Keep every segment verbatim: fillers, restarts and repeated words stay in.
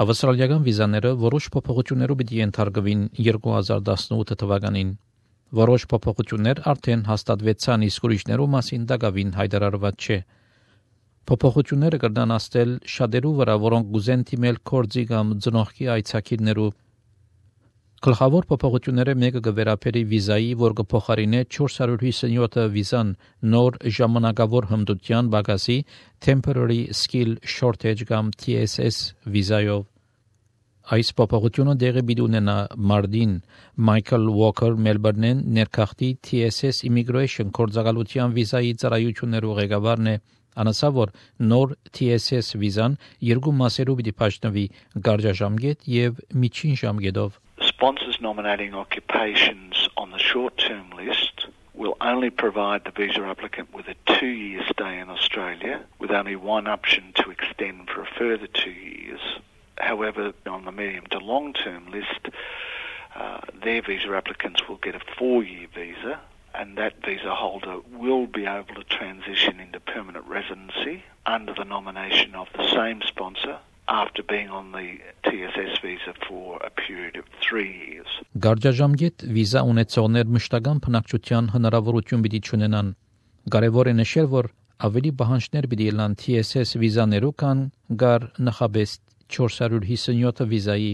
Ավստրալիական վիզաները որոշ փոփոխություններով պիտի ենթարկվին երկու հազար տասնութ թվականին։ Որոշ փոփոխություններ արդեն հաստատվեցան, իսկ ուրիշներու մասին դակավին հայտարարված չէ։ Փոփոխությունները կրնան աստել շատերու վրա, որոնք գուզեն թիմել կորձի կամ ծնողքի այցակիրներու։ Գլխավոր փոփոխությունները մեկը կվերապերի վիզայի, որ կփոխարինե չորս հարյուր հիսունյոթ վիզան նոր ժամանակավոր հմտության բագասի Temporary Skill Shortage կամ T S S վիզայով։ Այս փոփոխությունը դեղի պիտի ունենա մարտին Մայքլ Ուոքեր Մելբուրնեն ներքախտի T S S Immigration կորձակալության վիզայի ծառայություններու ղեկավարն է, անասավ որ նոր T S S վիզան երկու մասերով պիտի փոխանցվի՝ գարաժամկետ եւ միջին ժամկետով։ Sponsors nominating occupations on the short-term list will only provide the visa applicant with a two-year stay in Australia, with only one option to extend for a further two years. However, on the medium to long-term list, uh, their visa applicants will get a four-year visa, and that visa holder will be able to transition into permanent residency under the nomination of the same sponsor after being on the T S S visa for a period of three years. Գարաժամկետ վիզա ունեցողներ մշտական բնակչության հնարավորություն պիտի չունենան։ Կարևոր է նշել, որ ավելի պահանջներ պիտի լինեն T S S վիզաներու կան գար նախաբես չորս հարյուր հիսունյոթ վիզայի։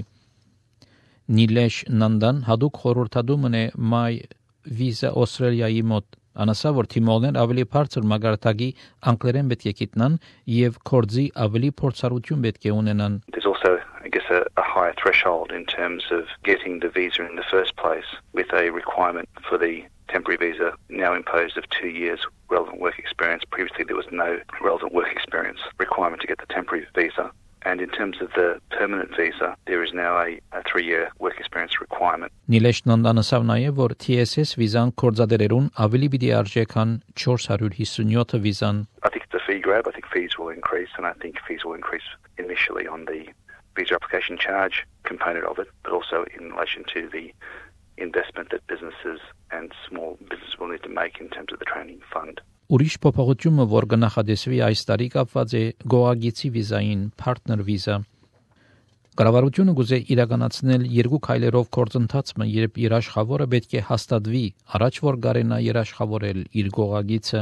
Նիլեշ Նանդան հadoop խորհրդադումն է մայ վիզա Australia-ի մոտ։ Անասա որ թիմողներ ավելի բարձր մագարտակի անգլերեն պետք է գիտնան եւ կորձի ավելի փորձառություն պետք է ունենան։ There's also, I guess, a, a higher threshold in terms of getting the visa in the first place, with a requirement for the temporary visa now imposed of two years relevant work experience. Previously there was no relevant work experience requirement to get the temporary visa. And in terms of the permanent visa, there is now a, a three-year work experience requirement. Նիլեշն անասավ նաև որ T S S վիզան կորձադերերուն ավելի պիտի արժե քան չորս հարյուր հիսունյոթ վիզան։ I think it's a fee grab. I think fees will increase, and I think fees will increase initially on the visa application charge component of it, but also in relation to the investment that businesses and small businesses will need to make in terms of the training fund. Ուրիշ փոփոխությունը, որ կնախադեсվի այս տարի կապված է գոհագիցի վիզային, partner վիզա։ Կառավարությունը գուզե իրականացնել երկու քայլերով գործընթացը, երբ իր աշխատավորը պետք է հաստատվի, առաջ որ գարենա իր աշխատավորել իր գոհագիցը։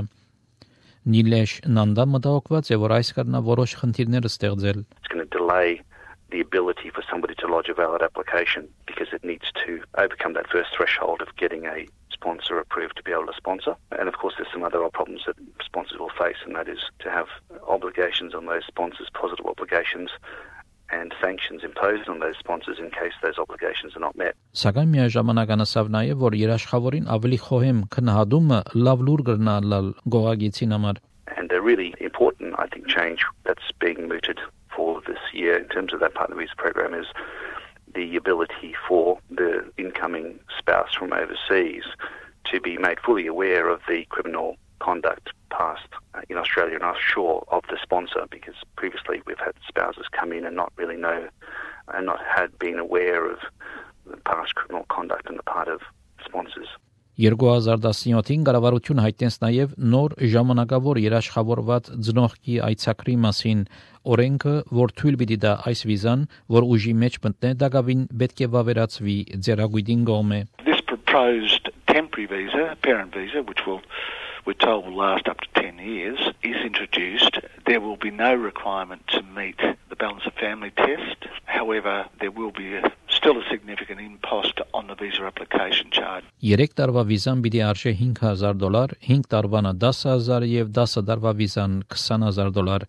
Նիլեշ Նանդա մտահոգված է, որ այս կրնա որոշ խնդիրներ ստեղծել։ It's going to delay the ability for somebody to lodge a valid application because it needs to overcome that first threshold of getting a sponsor approved to be able to sponsor. And of course there's some other problems that sponsors will face, and that is to have obligations on those sponsors, positive obligations, and sanctions imposed on those sponsors in case those obligations are not met. Սակայն միաժամանակ անասավ նաև որ երաշխավորին ավելի խոհեմ քննադումը լավ լուր կրնա լալ գոհագիցին համար։ And a really important, I think, change that's being mooted for this year in terms of that partner visa program is the ability for the incoming spouse from overseas to be made fully aware of the criminal conduct past in Australia and offshore of the sponsor, because previously we've had spouses come in and not really know and not had been aware of the past criminal conduct on the part of sponsors. երկու հազար տասնյոթին կառավարությունը հայտնեց նաև նոր ժամանակավոր երաշխավորված ծնողքի այցակրի մասին օրենքը, որ թույլ պիտի տա այս վիզան, որ ուժի մեջ մտնե, դակավին պետք է վավերացվի ձեռագույտին կողմը։ This proposed temporary visa, parent visa, which will we're told will last up to ten years, is introduced. There will be no requirement to meet the balance of family test. However, there will be a, still a significant impost on the visa application charge. Երեք տարվա վիզան պիտի արժե հինգ հազար դոլար, հինգ տարվանը դասը հազար եւ դասը տարվա վիզան քսան հազար դոլար։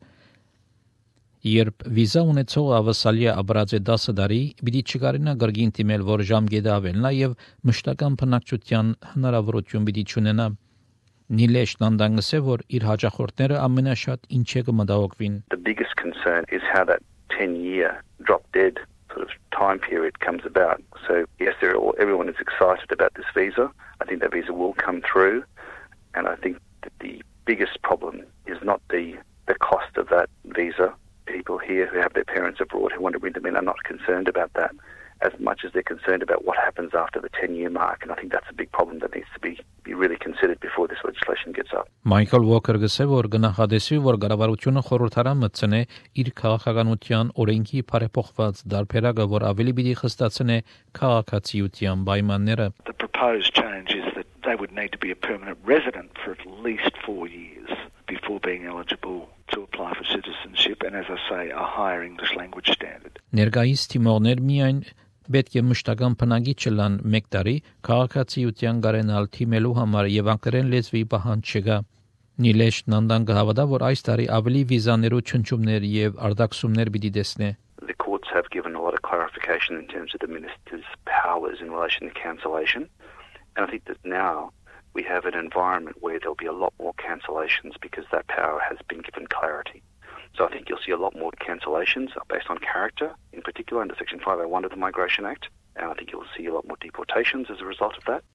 Երբ վիզա ունեցողը ավասալիա ապրած է դասը տարի, պիտի չկարենա գրգին դիմել, որ ժամկետը ավելնա եւ մշտական բնակչության հնարավորություն պիտի չունենա։ Նիլեշ Նանդանգսը որ իր հաջախորդները ամենաշատ ինչ է կմտահոգվին։ The biggest concern is how that ten year drop dead sort of time period comes about. So yes, there are, everyone is excited about this visa. I think that visa will come through, and I think that the biggest problem is not the the cost of that visa. People here who have their parents abroad who want to bring them in are not concerned about that. as much as they're concerned about what happens after the ten-year mark. And I think that's a big problem that needs to be, be really considered before this legislation gets up. Մայքլ Ուոքերը գսե որ գնահատեսի որ կառավարությունը խորհրդարան մտցնե իր քաղաքականության օրենքի բարեփոխված դարբերակը որ ավելի պիտի խստացնե քաղաքացիության պայմանները. The proposed change is that they would need to be a permanent resident for at least four years before being eligible to apply for citizenship, and as I say, a higher English language standard. Ներկայիս թիմողներ միայն պետք է մշտական բնակի չլան մեկ տարի քաղաքացիության գարենալ թիմելու համար եւ անկրեն լեզվի պահանջ չկա. Նիլեշ Նանդան կհավատա որ այս տարի ավելի վիզաներու չնչումներ եւ արտաքսումներ պիտի տեսնե. The courts have given a lot of clarification in terms of the minister's powers in relation to cancellation, and I think that now we have an environment where there'll be a lot more cancellations because that power has been given clarity. So I think you'll see a lot more cancellations based on character, in particular under Section five oh one of the Migration Act, and I think you'll see a lot more deportations as a result of that.